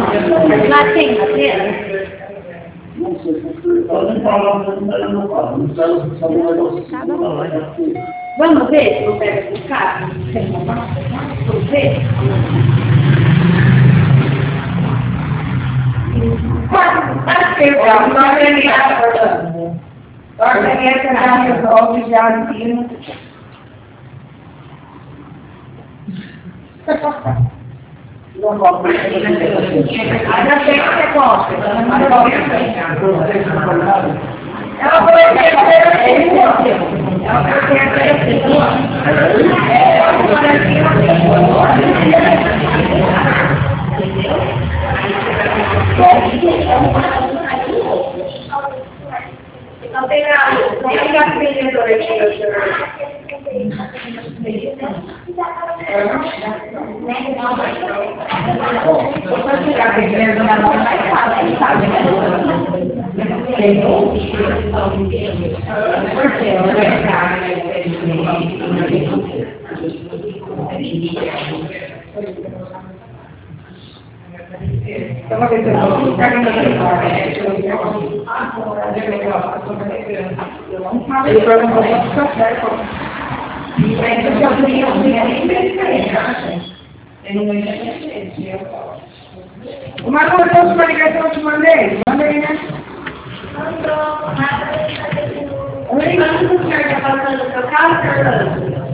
Lá tem cadeira? Vamos ver se eu pego esse carro? Vamos ver? Uma coisa para ligação te mandei, né? Oi, mas o senhor está passando o seu carro, Fernando?